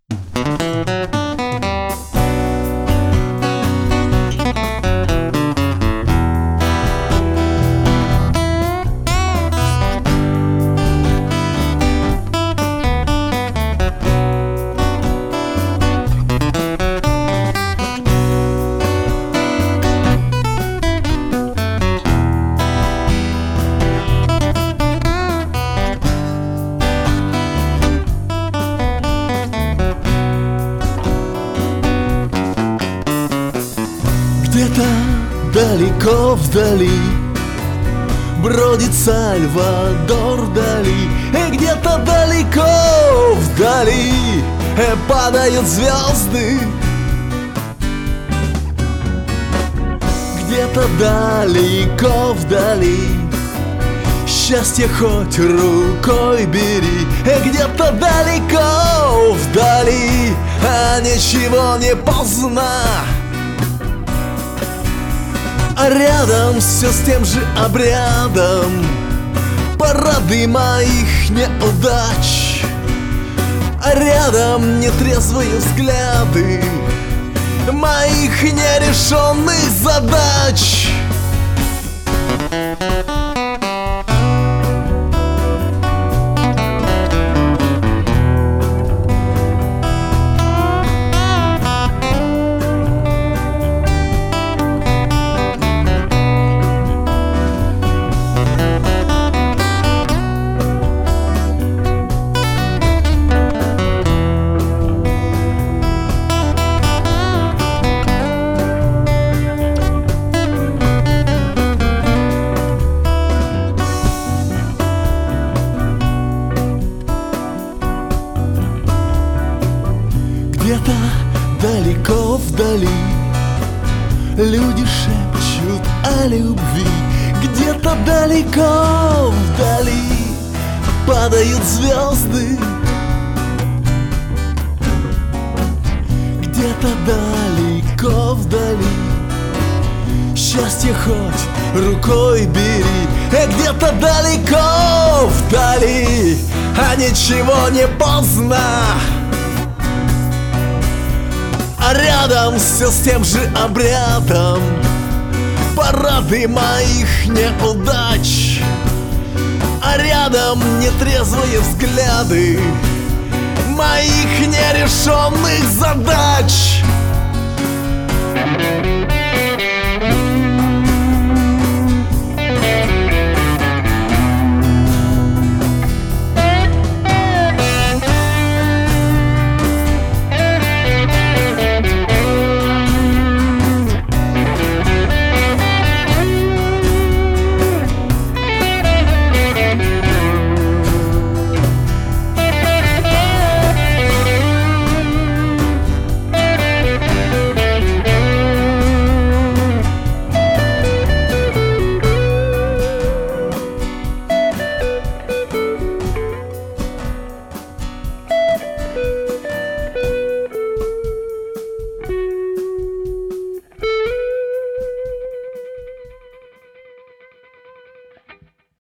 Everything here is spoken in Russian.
Где-то далеко вдали бродит Сальвадор Дали, и где-то далеко вдали падают звезды. Где-то далеко вдали счастье хоть рукой бери, и где-то далеко вдали ничего не поздно. А рядом все с тем же обрядом парады моих неудач, а рядом нетрезвые взгляды моих нерешенных задач. Где-то далеко вдали люди шепчут о любви, где-то далеко вдали падают звезды, где-то далеко вдали счастье хоть рукой бери, где-то далеко вдали ничего не поздно. А рядом все с тем же обрядом парады моих неудач, а рядом нетрезвые взгляды моих нерешенных задач.